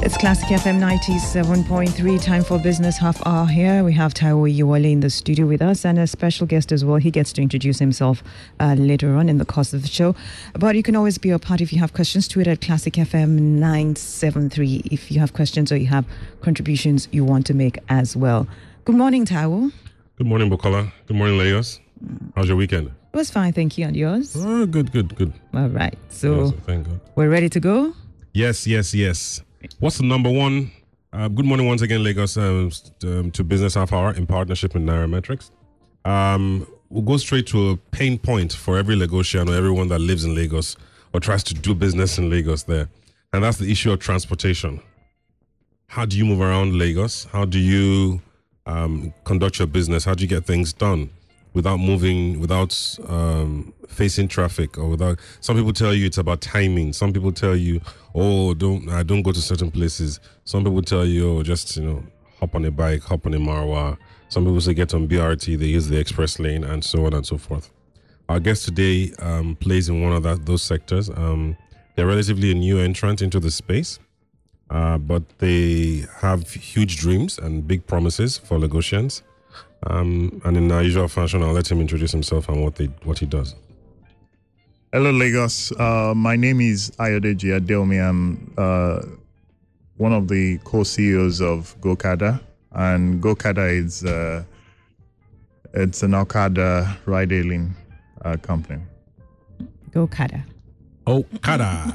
It's Classic FM 97.3, time for business half hour here. We have Taiwo Yewale in the studio with us and a special guest as well. He gets to introduce himself later on in the course of the show. But you can always be a part if you have questions. Tweet at Classic FM 973 if you have questions or you have contributions you want to make as well. Good morning, Taiwo. Good morning, Bukola. Good morning, Lagos. How's your weekend? It was fine, thank you. And yours? Oh, good. All right. So Yes, thank God. we're ready to go? Yes. What's the number one? Good morning once again, Lagos, to Business Half Hour in partnership with Nairametrics. We'll go straight to a pain point for every Lagosian or everyone that lives in Lagos or tries to do business in Lagos there. And that's the issue of transportation. How do you move around Lagos? How do you conduct your business? How do you get things done without moving, without facing traffic, or without? Some people tell you it's about timing. Some people tell you, oh, don't go to certain places. Some people tell you, oh, just hop on a bike, hop on a Marwa. Some people say get on BRT, they use the express lane, and so on and so forth. Our guest today plays in one of those sectors. They're relatively a new entrant into the space, but they have huge dreams and big promises for Lagosians. And in our usual fashion, I'll let him introduce himself and what he does. Hello, Lagos. My name is Ayodeji Adeomi. I'm one of the co-CEOs of GoCada, and GoCada is it's an Okada ride-hailing company. GoCada. Oh, Kada.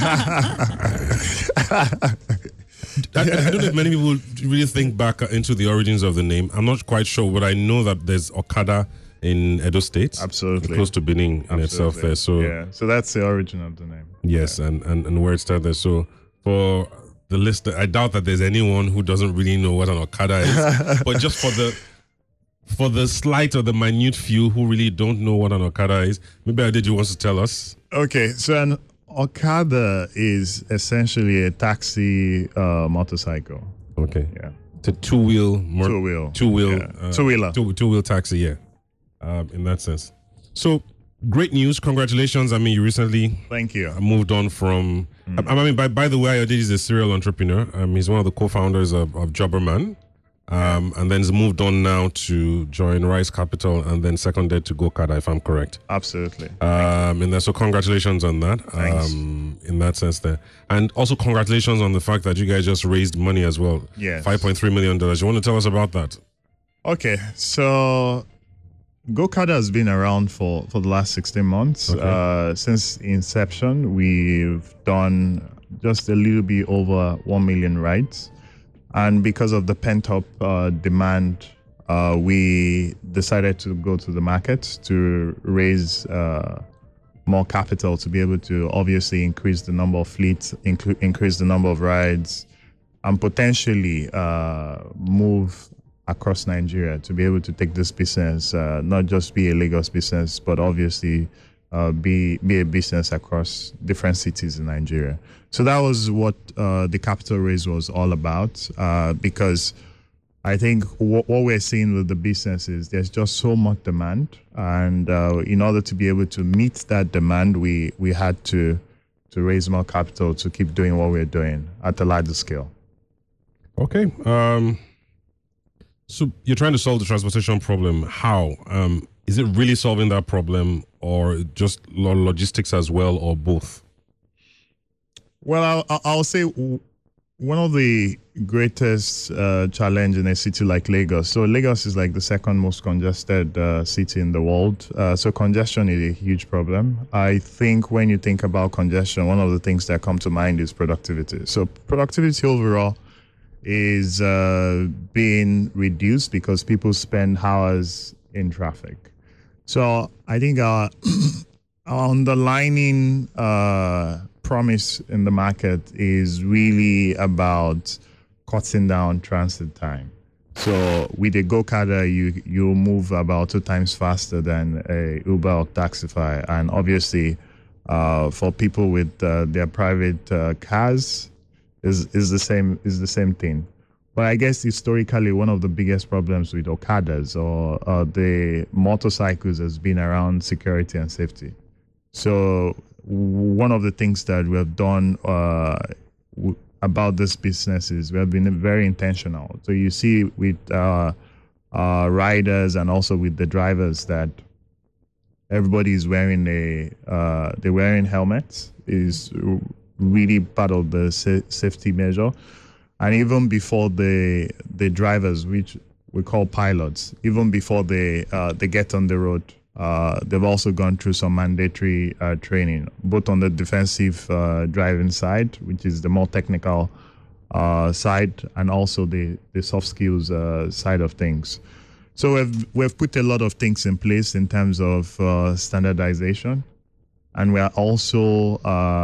I don't know if many people really think back into the origins of the name. I'm not quite sure, but I know that there's Okada in Edo State. Absolutely. Close to Benin in itself there. So that's the origin of the name. Yes, and where it started there. So for the listener, I doubt that there's anyone who doesn't really know what an Okada is. But just for the slight or the minute few who really don't know what an Okada is, maybe Adeji wants to tell us. Okay, so an Okada is essentially a taxi motorcycle. Okay. Yeah. It's a two-wheel. Two-wheel taxi, yeah. In that sense. So, great news. Congratulations. I mean, you recently Thank you. moved on from... I mean, by the way, Ayodeji is a serial entrepreneur. He's one of the co-founders of Jobberman. And then he's moved on now to join Rise Capital and then seconded to GoCada, if I'm correct. Absolutely. And then, so congratulations on that. Thanks. In that sense there. And also congratulations on the fact that you guys just raised money as well. Yes. $5.3 million. You want to tell us about that? Okay, so GoCada has been around for the last 16 months. Okay. Since inception, we've done just a little bit over 1 million rides. And because of the pent-up demand, we decided to go to the market to raise more capital to be able to obviously increase the number of fleets, increase the number of rides, and potentially move across Nigeria to be able to take this business, not just be a Lagos business, but obviously be a business across different cities in Nigeria. So that was what the capital raise was all about, because I think what we're seeing with the business is there's just so much demand, and in order to be able to meet that demand, we had to raise more capital to keep doing what we're doing at a larger scale. Okay. So you're trying to solve the transportation problem. How? Is it really solving that problem, or just logistics as well, or both? Well, I'll say one of the greatest challenge in a city like Lagos. So Lagos is like the second most congested city in the world. So congestion is a huge problem. I think when you think about congestion, one of the things that come to mind is productivity. So productivity overall is being reduced because people spend hours in traffic. So I think our underlining promise in the market is really about cutting down transit time. So with a GoCada, you move about 2 times faster than a Uber or Taxify, and obviously for people with their private cars is the same thing. But I guess historically, one of the biggest problems with Okadas or the motorcycles has been around security and safety. So one of the things that we have done about this business is we have been very intentional. So you see with riders and also with the drivers that everybody is wearing they're wearing helmets is really part of the safety measure. And even before the drivers, which we call pilots, even before they get on the road, they've also gone through some mandatory training, both on the defensive driving side, which is the more technical side, and also the soft skills side of things. So we've put a lot of things in place in terms of standardization, and we also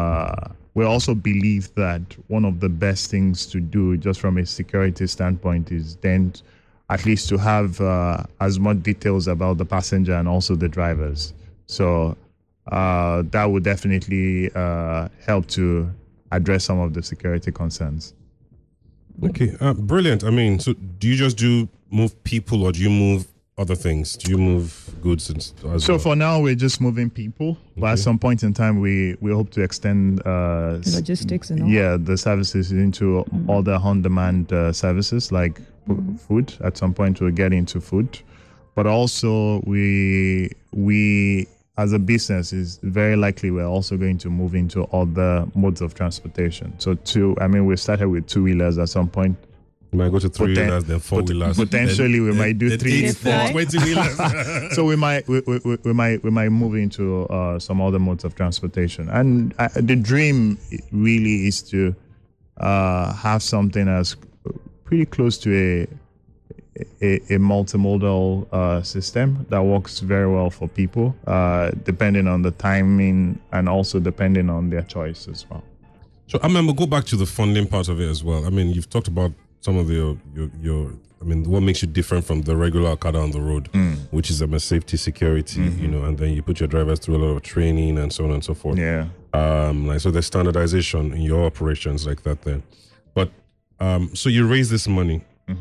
believe that one of the best things to do, just from a security standpoint, is then at least to have as much details about the passenger and also the drivers. So that would definitely help to address some of the security concerns. Okay, brilliant. I mean, so do you just move people, or do you move other things? Do you move goods as so well? For now, we're just moving people, but at some point in time, we hope to extend logistics and all. Yeah, the services into other on-demand services like food. At some point, we'll get into food, but also we as a business is very likely we're also going to move into other modes of transportation. So we started with 2-wheelers at some point. We might go to 3-wheelers, then 4-wheelers. Potentially, we might do 3, 4, 20-wheelers. So we might move into some other modes of transportation. And the dream really is to have something as pretty close to a multimodal system that works very well for people, depending on the timing and also depending on their choice as well. So I remember, go back to the funding part of it as well. I mean, you've talked about some of your what makes you different from the regular Okada on the road, which is safety, security, and then you put your drivers through a lot of training and so on and so forth. Yeah. So there's standardization in your operations like that then. But so you raise this money.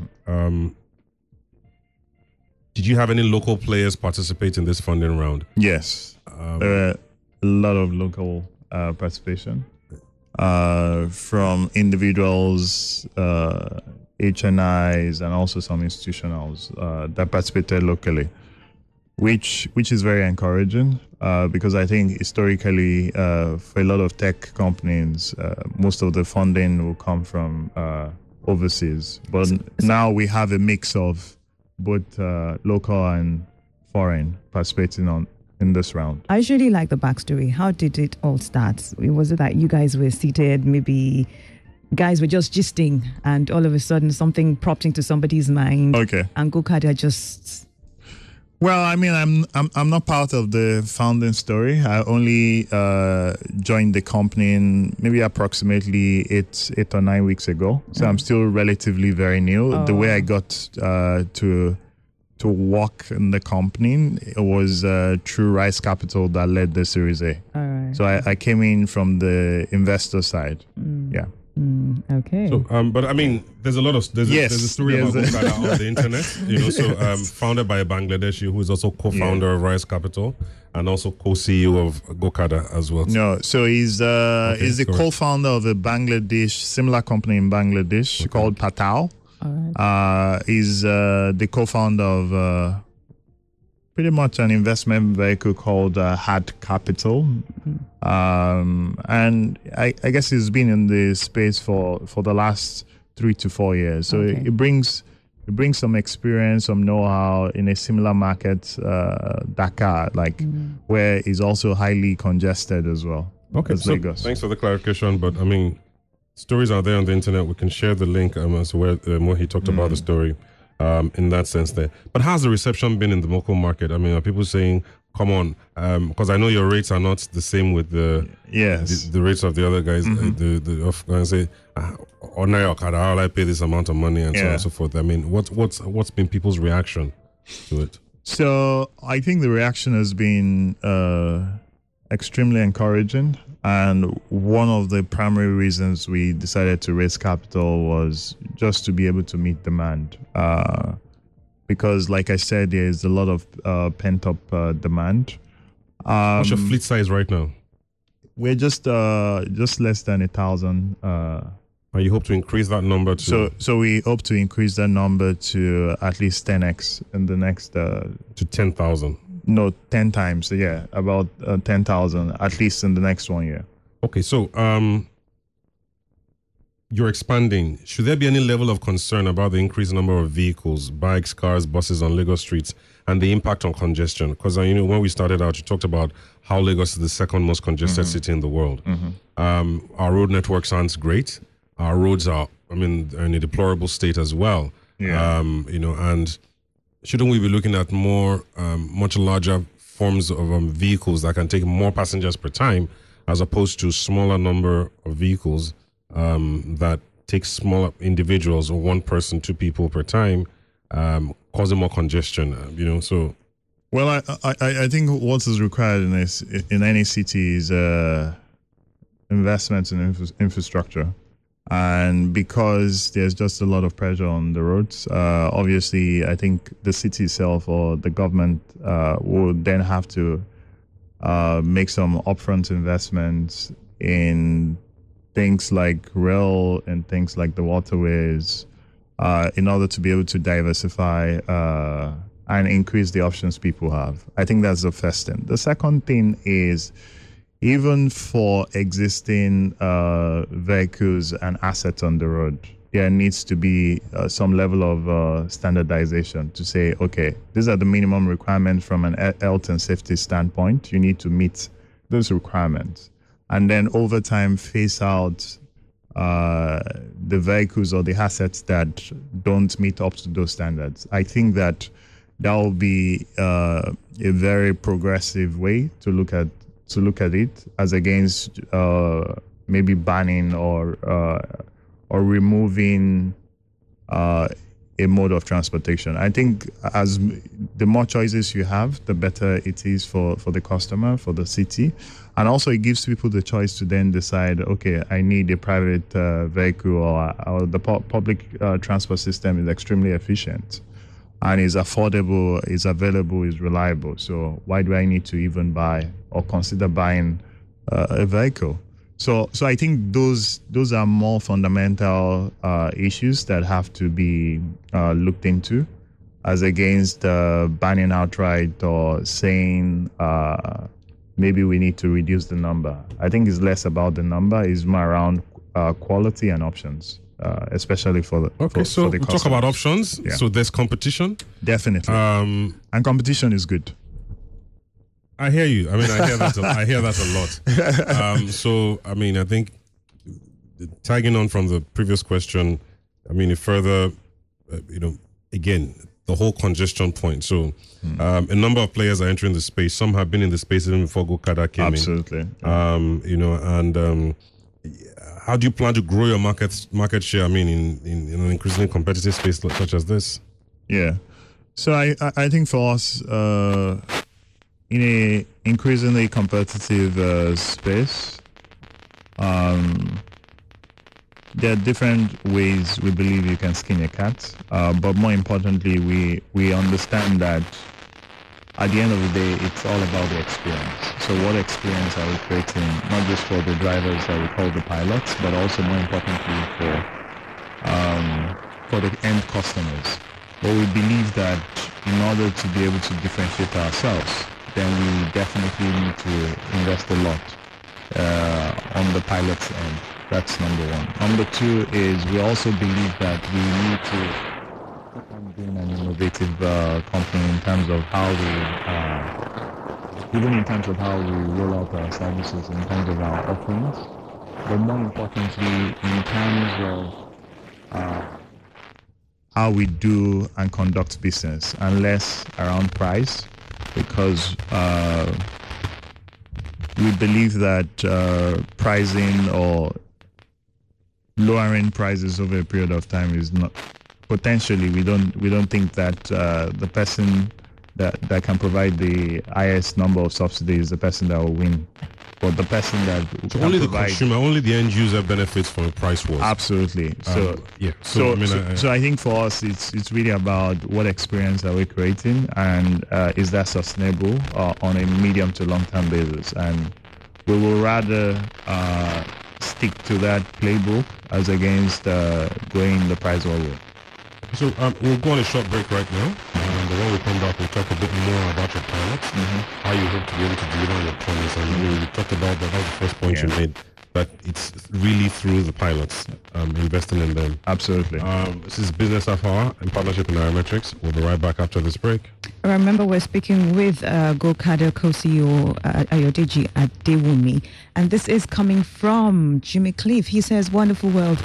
Did you have any local players participate in this funding round? Yes. There are a lot of local participation from individuals, HNIs, and also some institutionals that participated locally, which is very encouraging because I think historically for a lot of tech companies, most of the funding will come from overseas. But now we have a mix of both local and foreign participating in this round. I usually like the backstory. How did it all start? Was it that you guys were seated, maybe guys were just gisting, and all of a sudden something propped into somebody's mind? Okay. And Gokada just... Well, I mean, I'm not part of the founding story. I only joined the company in maybe approximately eight or 9 weeks ago. So I'm still relatively very new. The way I got to work in the company, it was through Rise Capital that led the Series A. All right. So I came in from the investor side. Yeah. Okay. So, but I mean, there's a story about Gokada on the internet. Founded by a Bangladeshi who is also co-founder of Rise Capital and also co-CEO of Gokada as well. No, so he's the co-founder of a similar company in Bangladesh called Patal. All right. He's the co-founder of pretty much an investment vehicle called Hard Capital. And I guess he's been in the space for the last 3 to 4 years. So it brings some experience, some know-how in a similar market, Dakar, where it's also highly congested as well. Okay, as so Lagos. Thanks for the clarification. But I mean, stories are there on the internet. We can share the link as to where he talked about the story in that sense there. But how's the reception been in the local market? I mean, are people saying, come on, because I know your rates are not the same with the rates of the other guys. Say, on Okada, how will I pay this amount of money and so on and so forth. I mean, what's been people's reaction to it? So I think the reaction has been extremely encouraging. And one of the primary reasons we decided to raise capital was just to be able to meet demand. Because, like I said, there is a lot of pent-up demand. What's your fleet size right now? We're just less than 1,000 And you hope to increase that number to So we hope to increase that number to at least 10x in the next. to 10,000. No, 10 times. Yeah, about 10,000 at least in the next 1 year. Okay, so you're expanding. Should there be any level of concern about the increased number of vehicles, bikes, cars, buses on Lagos streets and the impact on congestion? Because, when we started out, you talked about how Lagos is the second most congested city in the world. Our road network sounds great. Our roads are in a deplorable state as well. Yeah. And shouldn't we be looking at more, much larger forms of vehicles that can take more passengers per time as opposed to smaller number of vehicles that take smaller individuals or one person, two people per time, causing more congestion, so. Well, I think what is required in any city is investment in infrastructure. And because there's just a lot of pressure on the roads, obviously, I think the city itself or the government would then have to make some upfront investments in things like rail and things like the waterways in order to be able to diversify and increase the options people have. I think that's the first thing. The second thing is, even for existing vehicles and assets on the road, there needs to be some level of standardization to say, okay, these are the minimum requirements from an health and safety standpoint. You need to meet those requirements. And then over time, phase out the vehicles or the assets that don't meet up to those standards. I think that will be a very progressive way to look at it, as against maybe banning or removing a mode of transportation. I think as the more choices you have, the better it is for the customer, for the city. And also it gives people the choice to then decide, okay, I need a private vehicle or the public transport system is extremely efficient and is affordable, is available, is reliable. So why do I need to even buy or consider buying a vehicle? So I think those are more fundamental issues that have to be looked into, as against banning outright or saying maybe we need to reduce the number. I think it's less about the number; it's more around quality and options, especially for the so the we'll talk about options. Yeah. So there's competition. Definitely, and competition is good. I hear you. I hear that. I hear that a lot. So, I think tagging on from the previous question, it further, again, the whole congestion point. So, a number of players are entering the space. Some have been in the space even before Gokada came Absolutely. in. How do you plan to grow your market share? In an increasingly competitive space such as this. Yeah. So I think for us, in a increasingly competitive space, there are different ways we believe you can skin a cat, but more importantly, we understand that at the end of the day, it's all about the experience. So what experience are we creating, not just for the drivers that we call the pilots, but also more importantly for the end customers. But we believe that in order to be able to differentiate ourselves, then we definitely need to invest a lot on the pilot's end. That's number one. Number two is we also believe that we need to keep on being an innovative company in terms of how we, even in terms of how we roll out our services, in terms of our offerings, but more importantly, in terms of how we do and conduct business, and less around price. Because we believe that pricing or lowering prices over a period of time is not potentially. We don't think that the person that can provide the highest number of subsidies is the person that will win, but the person that so only the consumer, only the end user benefits from a price war. Absolutely. So So I think for us, it's really about what experience are we creating, and is that sustainable on a medium to long term basis, and we will rather stick to that playbook as against going the price war way. So we'll go on a short break right now. But when we come back, we'll talk a bit more about your pilots, how you hope to be able to deliver on your promise. And we talked about that. That was the first point you made. That it's really through the pilots, investing in them. Absolutely. This is Business Half Hour in partnership with Nairametrics. We'll be right back after this break. Remember, we're speaking with GoCardo co-CEO Ayodeji Adewumi, and this is coming from Jimmy Cliff. He says, "Wonderful world."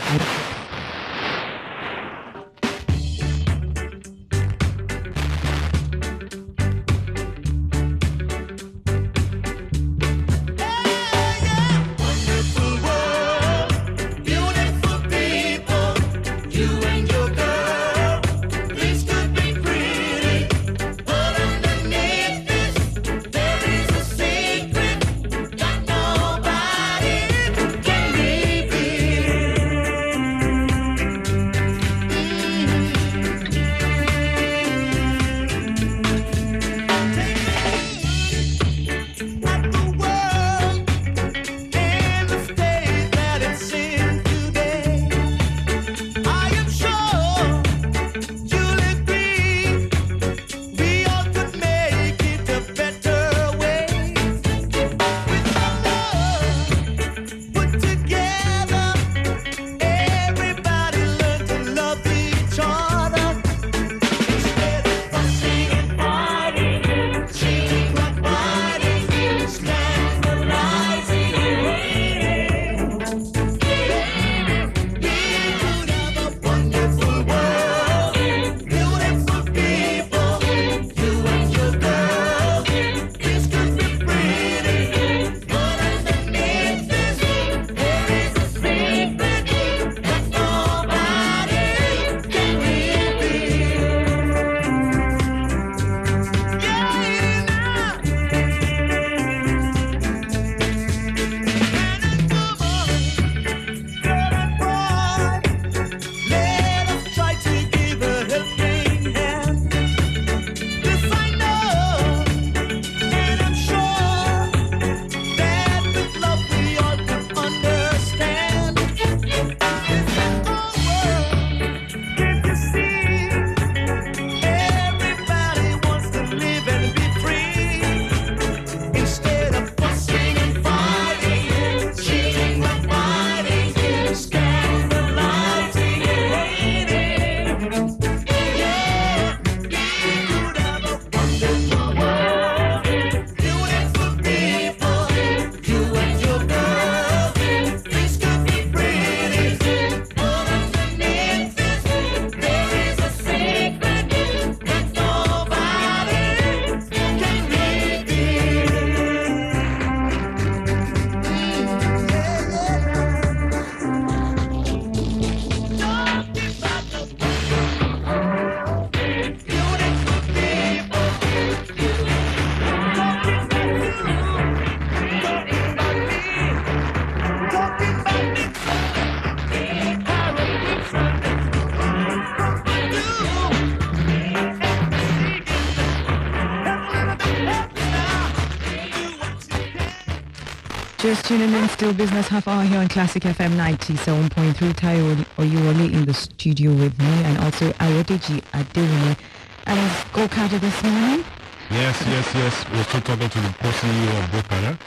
Just tuning in, still Business Half Hour here on Classic FM 97.3. Tayo Oyewole in the studio with me, and also Ayodeji Adewumi. And is GoCardo this morning? Yes. We're still talking to the co-CEO of GoCardo.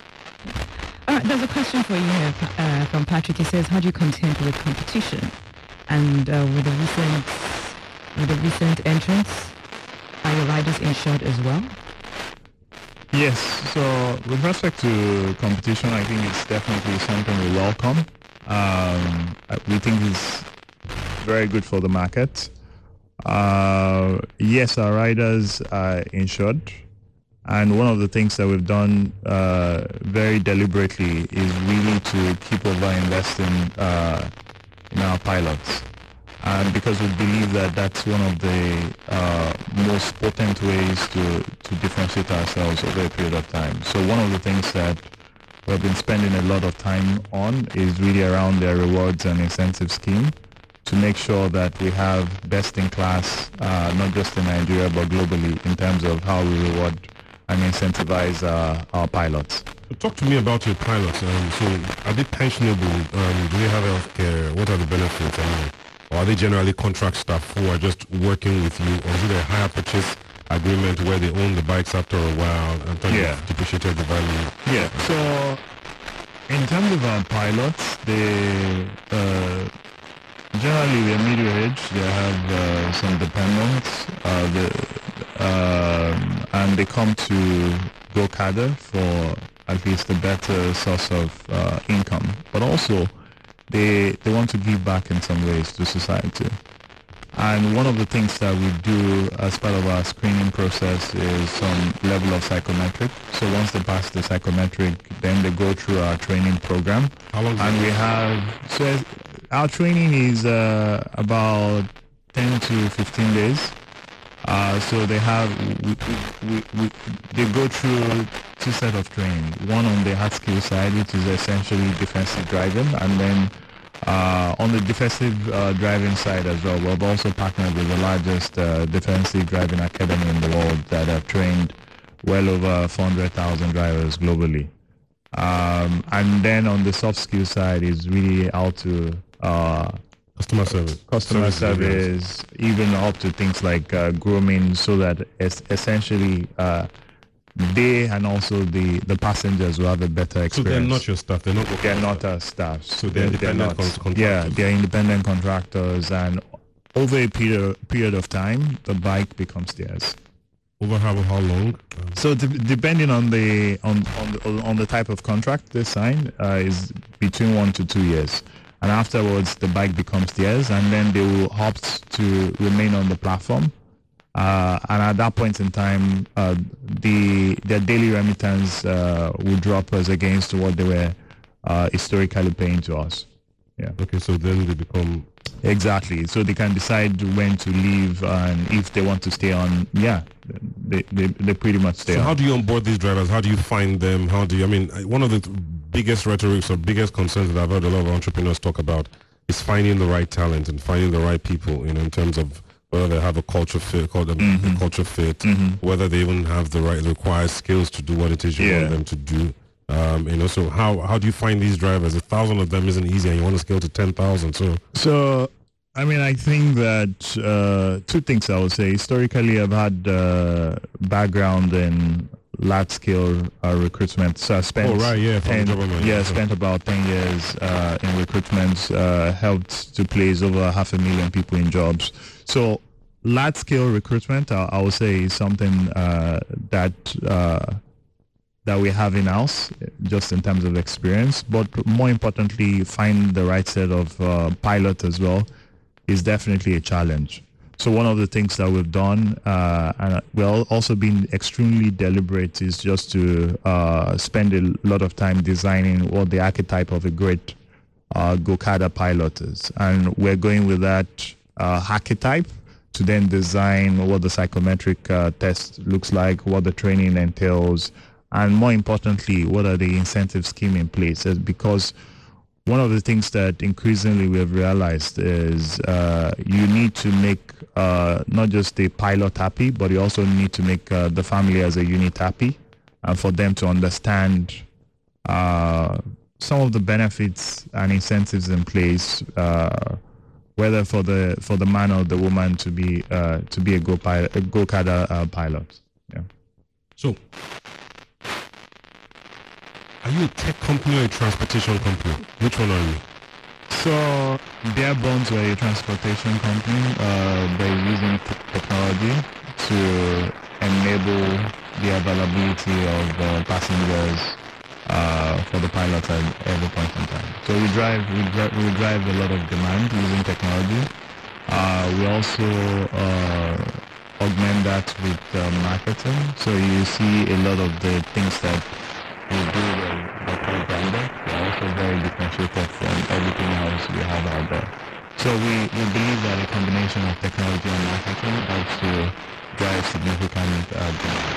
All right, there's a question for you here from Patrick. He says, how do you contend with competition? And with the recent entrance, are your riders insured as well? Yes, so with respect to competition, I think it's definitely something we welcome. We think it's very good for the market. Yes, our riders are insured. And one of the things that we've done very deliberately is really to keep over-investing in our pilots. And because we believe that that's one of the most potent ways to differentiate ourselves over a period of time. So one of the things that we've been spending a lot of time on is really around their rewards and incentive scheme to make sure that we have best in class, not just in Nigeria, but globally, in terms of how we reward and incentivize our pilots. Talk to me about your pilots. So, are they pensionable? Do they have health care? What are the benefits? Or are they generally contract staff who are just working with you? Or is it a hire purchase agreement where they own the bikes after a while and you've depreciated the value? Yeah. So, in terms of our pilots, they generally they're middle age. They have some dependents, and they come to GoCada for at least a better source of income, but also they want to give back in some ways to society. And one of the things that we do as part of our screening process is some level of psychometric. So once they pass the psychometric, then they go through our training program. How long? And we have, so our training is about 10 to 15 days. So they have, they go through two sets of training. One on the hard skill side, which is essentially defensive driving, and then on the defensive driving side as well, we've also partnered with the largest defensive driving academy in the world that have trained well over 400,000 drivers globally. And then on the soft skill side is really how to customer service, even up to things like grooming, so that essentially they and also the passengers will have a better experience. So they're not your staff. They're not our staff. So they're independent contractors. Yeah, they're independent contractors, and over a period of time, the bike becomes theirs. Over how long? So depending on the type of contract they sign, is between 1 to 2 years. And afterwards, the bike becomes theirs, and then they will opt to remain on the platform. And at that point in time, their daily remittance will drop as against what they were historically paying to us. Yeah. Okay, so then they become... Exactly. So they can decide when to leave, and if they want to stay on, they pretty much stay on. So how do you onboard these drivers? How do you find them? One of the biggest rhetorics or biggest concerns that I've heard a lot of entrepreneurs talk about is finding the right talent and finding the right people, in terms of whether they have a culture fit, culture fit, whether they even have the required skills to do what it is you want them to do. So how do you find these drivers? 1,000 of them isn't easy, and you want to scale to 10,000. So I think that two things I would say. Historically, I've had background in large-scale recruitment. So I spent spent about 10 years in recruitment, helped to place over 500,000 people in jobs. So large-scale recruitment, I would say, is something that we have in-house, just in terms of experience. But more importantly, find the right set of pilot as well is definitely a challenge. So one of the things that we've done, and we've also been extremely deliberate, is just to spend a lot of time designing what the archetype of a great GoCada pilot is. And we're going with that archetype to then design what the psychometric test looks like, what the training entails, and more importantly, what are the incentive scheme in place? Because one of the things that increasingly we have realized is you need to make not just the pilot happy, but you also need to make the family as a unit happy, and for them to understand some of the benefits and incentives in place, whether for the man or the woman to be a GoCada pilot. Yeah. So, are you a tech company or a transportation company? Which one are you? So, Bare Bones were a transportation company. They're using technology to enable the availability of passengers for the pilots at every point in time. So we drive a lot of demand using technology. We also augment that with marketing. So you see a lot of the things that we do that are branded. They're also very differentiated from everything else we have out there. So we believe that a combination of technology and marketing helps to drive significant demand.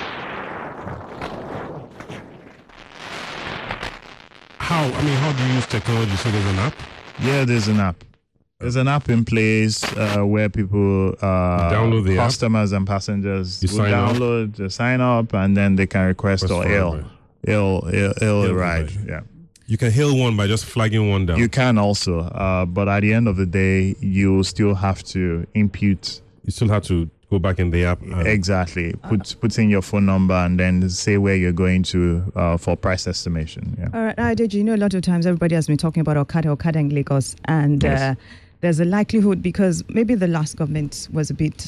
How do you use technology? So there's an app? Yeah, there's an app. There's an app in place where people, download the customers and passengers, You sign up. download, they sign up, and then they can request or hail a ride. Yeah, You can hail one by just flagging one down. you can also, but at the end of the day, you still have to impute You still have to go back in the app. And exactly, put in your phone number, and then say where you're going to for price estimation. Yeah. All right, did you know a lot of times everybody has been talking about Okada in Lagos, and Yes. there's a likelihood because maybe the last government was a bit,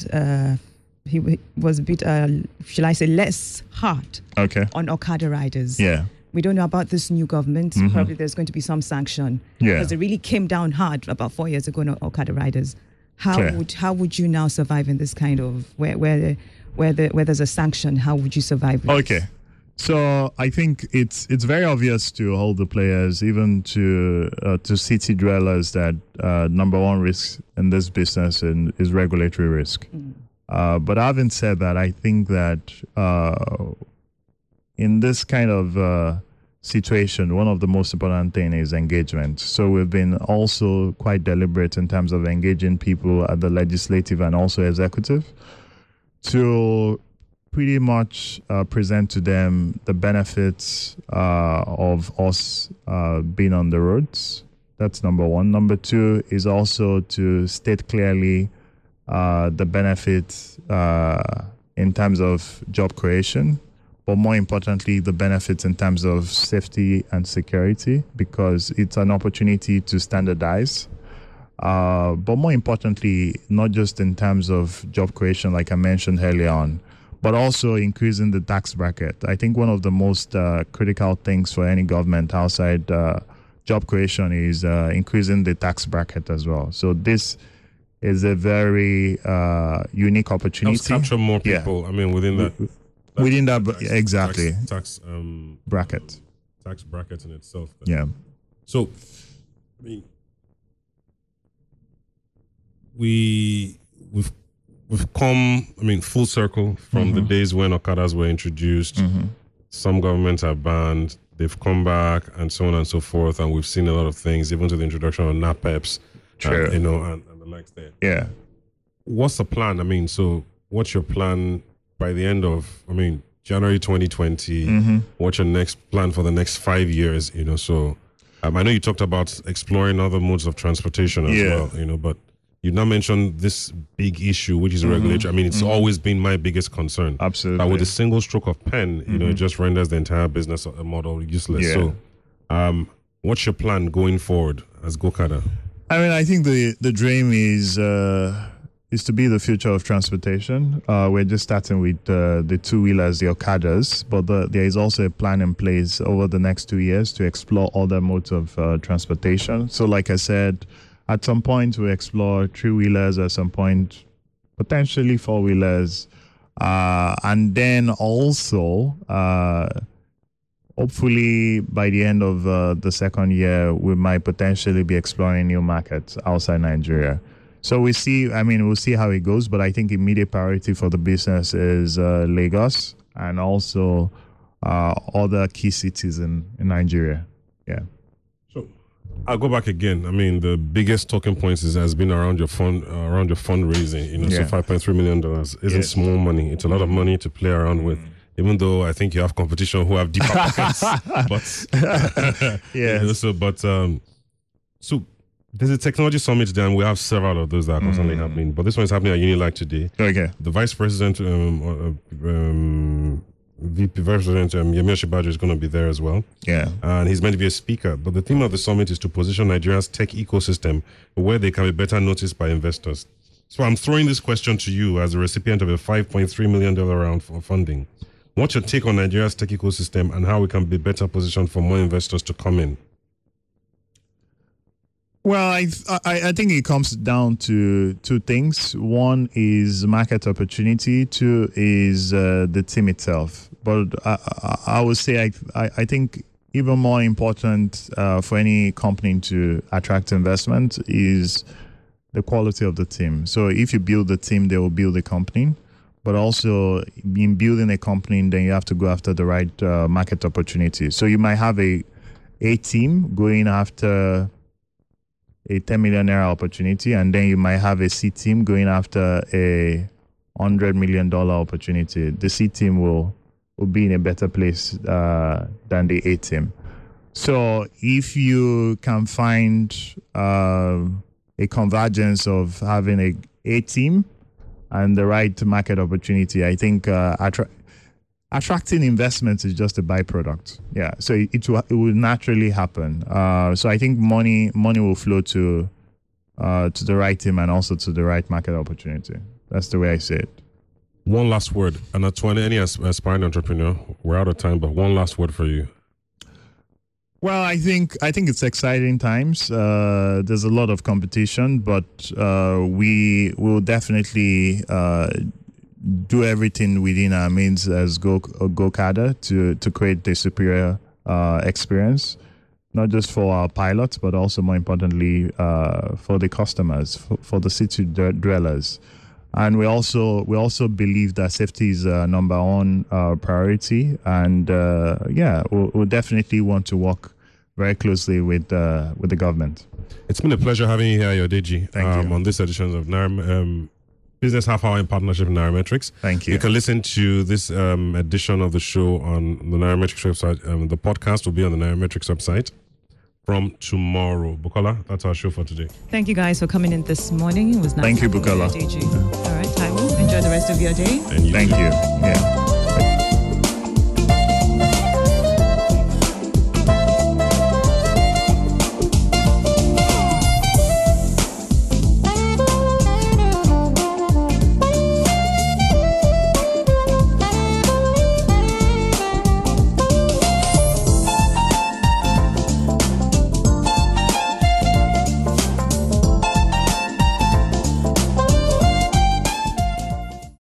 shall I say, less hard Okay. on Okada riders. Yeah. We don't know about this new government. Probably there's going to be some sanction. Yeah. Because it really came down hard about 4 years ago on Okada riders. Clear. How would you now survive in this kind of where there's a sanction? How would you survive? with Okay. So I think it's very obvious to all the players, even to city dwellers, that number one risk in this business is regulatory risk. But having said that, I think that in this kind of situation, one of the most important thing is engagement. So we've been also quite deliberate in terms of engaging people at the legislative and also executive to pretty much present to them the benefits of us being on the roads. That's number one. Number two is also to state clearly the benefits in terms of job creation, but more importantly, the benefits in terms of safety and security, because it's an opportunity to standardize. But more importantly, not just in terms of job creation, like I mentioned earlier on, but also increasing the tax bracket. I think one of the most critical things for any government outside job creation is increasing the tax bracket as well. So this is a very unique opportunity. Helps capture more Yeah. people. I mean, within that. Within that, tax- exactly, Tax bracket. tax bracket in itself. Yeah. So, I mean, we've come, I mean, full circle from the days when Okadas were introduced. Some governments are banned. They've come back, and so on and so forth. And we've seen a lot of things, even to the introduction of NAPEPs, True. and the likes there. Yeah. What's the plan? I mean, so what's your plan by the end of, I mean, January 2020? What's your next plan for the next 5 years? So I know you talked about exploring other modes of transportation as Yeah. well, but you now mentioned this big issue, which is regulatory. I mean, it's always been my biggest concern. Absolutely. That with a single stroke of pen, it just renders the entire business model useless. Yeah. So, what's your plan going forward as Gokada? I mean, I think the dream is to be the future of transportation. We're just starting with the two-wheelers, the Okadas, but there is also a plan in place over the next 2 years to explore other modes of transportation. So like I said, at some point we explore three-wheelers, at some point potentially four-wheelers, and then also hopefully by the end of the second year, we might potentially be exploring new markets outside Nigeria. So we'll see how it goes, but I think immediate priority for the business is Lagos and also other key cities in Nigeria. Yeah. So I'll go back again. I mean, the biggest talking points has been around your fundraising. So Yeah. $5.3 million isn't small money. It's a lot of money to play around with. Even though I think you have competition who have deeper pockets, but Yeah. So there's a technology summit there, and we have several of those that are constantly happening. But this one is happening at Unilag today. Okay. The Vice President, VP Vice President Yemi Osinbajo is going to be there as well. Yeah. And he's meant to be a speaker. But the theme of the summit is to position Nigeria's tech ecosystem where they can be better noticed by investors. So I'm throwing this question to you as a recipient of a $5.3 million round for funding. What's your take on Nigeria's tech ecosystem and how we can be better positioned for more investors to come in? Well, I think it comes down to two things. One is market opportunity. Two is the team itself. But I would say I think even more important for any company to attract investment is the quality of the team. So if you build the team, they will build the company. But also in building a company, then you have to go after the right market opportunity. So you might have a team going after a 10 million naira opportunity, and then you might have a C team going after a $100 million opportunity. The C team will be in a better place than the A team. So if you can find a convergence of having a team and the right market opportunity, I think attracting investments is just a byproduct. Yeah, so it will naturally happen. So I think money will flow to the right team and also to the right market opportunity. That's the way I see it. One last word, and to any aspiring entrepreneur, we're out of time, but one last word for you. Well, I think it's exciting times. There's a lot of competition, but we will definitely do everything within our means as GoCada to create a superior experience, not just for our pilots, but also more importantly for the customers, for the city dwellers. And we also believe that safety is number one priority, and we'll definitely want to work very closely with the government. It's been a pleasure having you here, Ayodeji. Thank you. On this edition of Business Half Hour in partnership with Nairametrics. Thank you. You can listen to this edition of the show on the Nairametrics website. The podcast will be on the Nairametrics website from tomorrow. Bukola, that's our show for today. Thank you guys for coming in this morning. It was nice. Thank you, Bukola. All right, Taiwo, enjoy the rest of your day. And Thank you. Yeah.